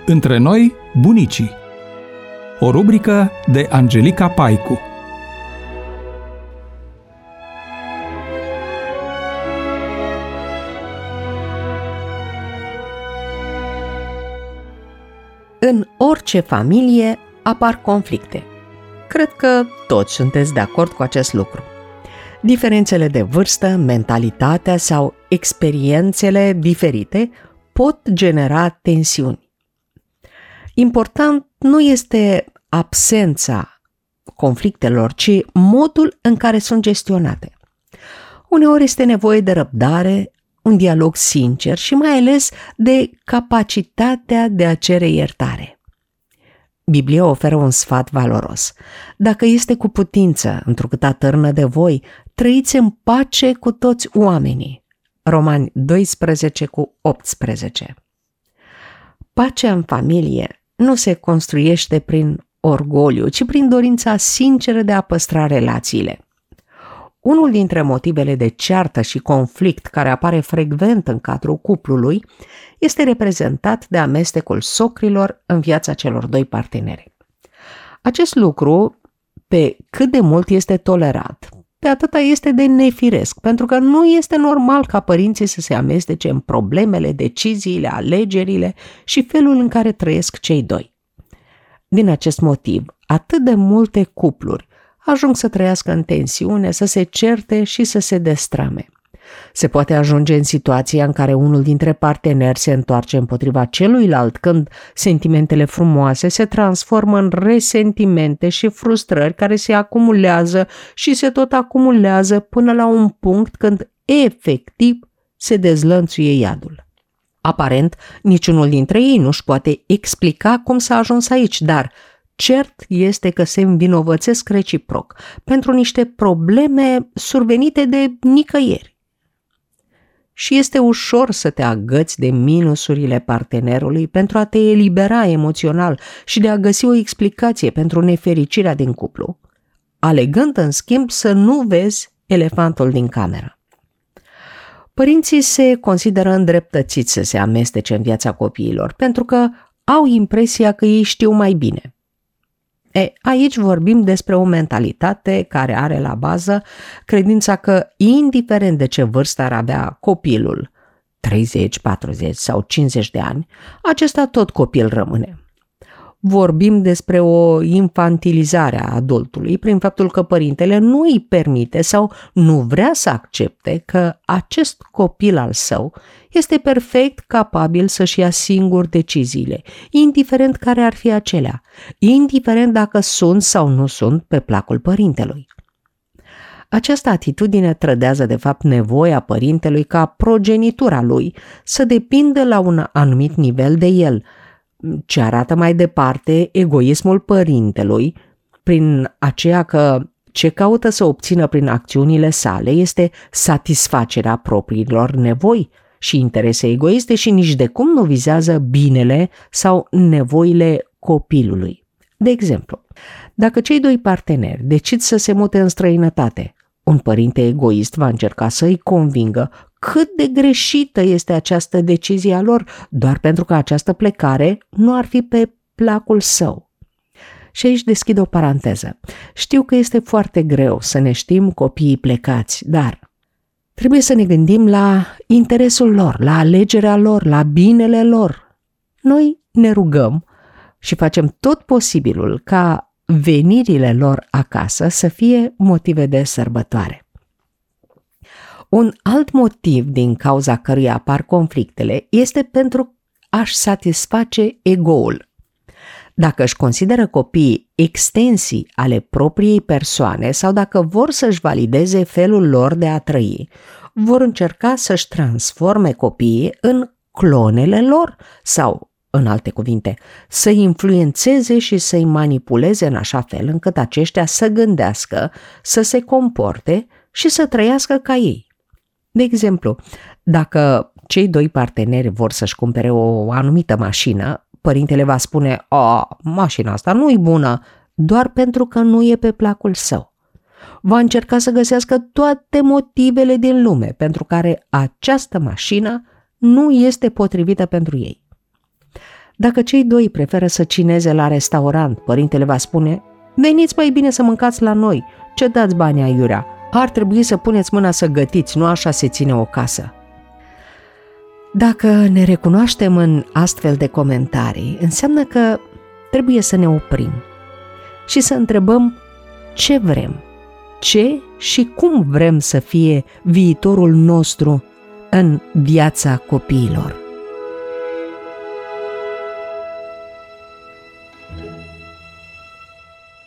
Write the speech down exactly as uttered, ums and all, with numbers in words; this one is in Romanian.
Între noi, bunicii. O rubrică de Angelica Paicu. În orice familie apar conflicte. Cred că toți sunteți de acord cu acest lucru. Diferențele de vârstă, mentalitatea sau experiențele diferite pot genera tensiuni. Important nu este absența conflictelor, ci modul în care sunt gestionate. Uneori este nevoie de răbdare, un dialog sincer și mai ales de capacitatea de a cere iertare. Biblia oferă un sfat valoros. Dacă este cu putință, întrucât atârnă de voi, trăiți în pace cu toți oamenii. Romani doisprezece cu optsprezece. Pacea în familie nu se construiește prin orgoliu, ci prin dorința sinceră de a păstra relațiile. Unul dintre motivele de ceartă și conflict care apare frecvent în cadrul cuplului este reprezentat de amestecul socrilor în viața celor doi parteneri. Acest lucru, pe cât de mult este tolerat, pe atâta este de nefiresc, pentru că nu este normal ca părinții să se amestece în problemele, deciziile, alegerile și felul în care trăiesc cei doi. Din acest motiv, atât de multe cupluri ajung să trăiască în tensiune, să se certe și să se destrame. Se poate ajunge în situația în care unul dintre parteneri se întoarce împotriva celuilalt, când sentimentele frumoase se transformă în resentimente și frustrări care se acumulează și se tot acumulează până la un punct când efectiv se dezlănțuie iadul. Aparent, niciunul dintre ei nu-și poate explica cum s-a ajuns aici, dar cert este că se învinovățesc reciproc pentru niște probleme survenite de nicăieri. Și este ușor să te agăți de minusurile partenerului pentru a te elibera emoțional și de a găsi o explicație pentru nefericirea din cuplu, alegând în schimb să nu vezi elefantul din cameră. Părinții se consideră îndreptățiți să se amestece în viața copiilor pentru că au impresia că ei știu mai bine. E, aici vorbim despre o mentalitate care are la bază credința că, indiferent de ce vârstă ar avea copilul, treizeci, patruzeci sau cincizeci de ani, acesta tot copil rămâne. Vorbim despre o infantilizare a adultului prin faptul că părintele nu îi permite sau nu vrea să accepte că acest copil al său este perfect capabil să-și ia singur deciziile, indiferent care ar fi acelea, indiferent dacă sunt sau nu sunt pe placul părintelui. Această atitudine trădează de fapt nevoia părintelui ca progenitura lui să depindă la un anumit nivel de el, ce arată mai departe egoismul părintelui prin aceea că ce caută să obțină prin acțiunile sale este satisfacerea propriilor nevoi și interese egoiste și nici de cum nu vizează binele sau nevoile copilului. De exemplu, dacă cei doi parteneri decid să se mute în străinătate, un părinte egoist va încerca să îi convingă cât de greșită este această decizie a lor, doar pentru că această plecare nu ar fi pe placul său. Și aici deschid o paranteză. Știu că este foarte greu să ne știm copiii plecați, dar trebuie să ne gândim la interesul lor, la alegerea lor, la binele lor. Noi ne rugăm și facem tot posibilul ca venirile lor acasă să fie motive de sărbătoare. Un alt motiv din cauza căruia apar conflictele este pentru a-și satisface ego-ul. Dacă își consideră copiii extensii ale propriei persoane sau dacă vor să-și valideze felul lor de a trăi, vor încerca să-și transforme copiii în clonele lor sau, în alte cuvinte, să influențeze și să-i manipuleze în așa fel încât aceștia să gândească, să se comporte și să trăiască ca ei. De exemplu, dacă cei doi parteneri vor să-și cumpere o anumită mașină, părintele va spune: "A, mașina asta nu-i bună", doar pentru că nu e pe placul său. Va încerca să găsească toate motivele din lume pentru care această mașină nu este potrivită pentru ei. Dacă cei doi preferă să cineze la restaurant, părintele va spune: veniți mai bine să mâncați la noi, ce dați banii aiurea? Ar trebui să puneți mâna să gătiți, nu așa se ține o casă. Dacă ne recunoaștem în astfel de comentarii, înseamnă că trebuie să ne oprim și să întrebăm ce vrem, ce și cum vrem să fie viitorul nostru în viața copiilor.